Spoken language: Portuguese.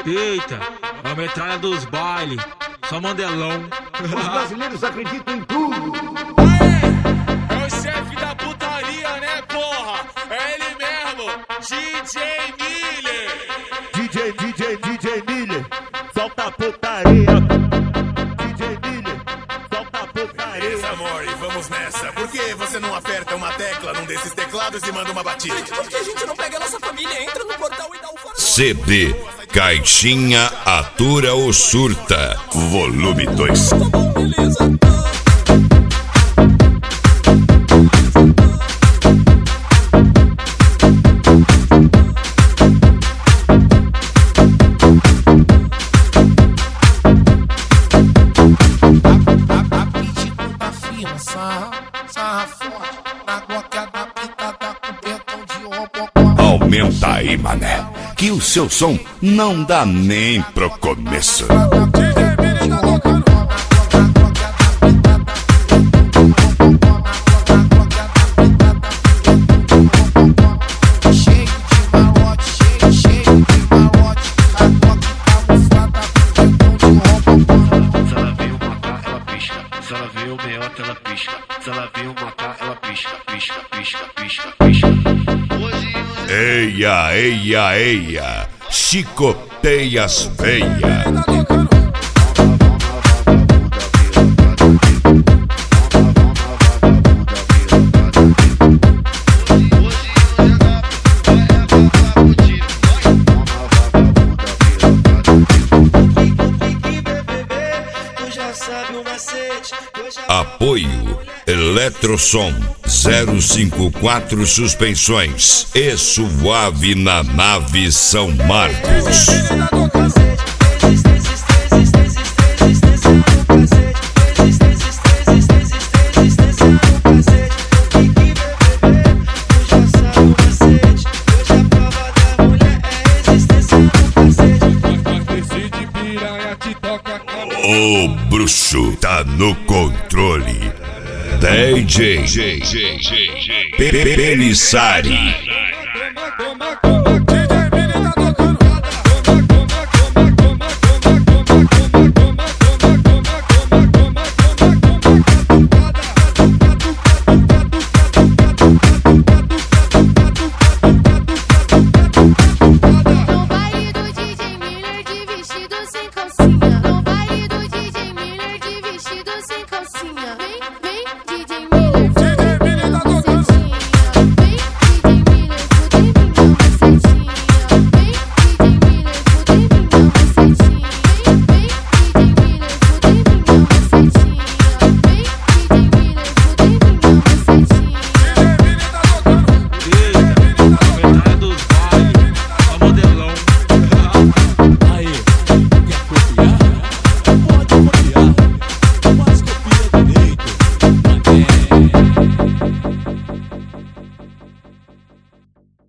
Eita, é a metralha dos bailes, só mandelão. Os brasileiros acreditam em tudo. É o chefe da putaria, né, porra? É ele mesmo, DJ Miller. DJ Miller, solta a putaria. DJ Miller, solta a putaria. Beleza, amor, e vamos nessa. Por que você não aperta uma tecla num desses teclados e manda uma batida? Por que a gente não pega a nossa família, entra no portal e dá o farol? CD Caixinha Atura ou Surta, volume 2. Tá bom, beleza. Aumenta aí, mané, que o seu som não dá nem pro começo. Se ela vê o meiota, ela pisca. Se ela vê o matar, ela pisca, pisca, pisca, pisca, pisca. Eia, eia, eia, chicoteias feia. Apoio Eletrosom 054 Suspensões e Suave na Nave São Marcos. O bruxo tá no controle. DJ Pelissari.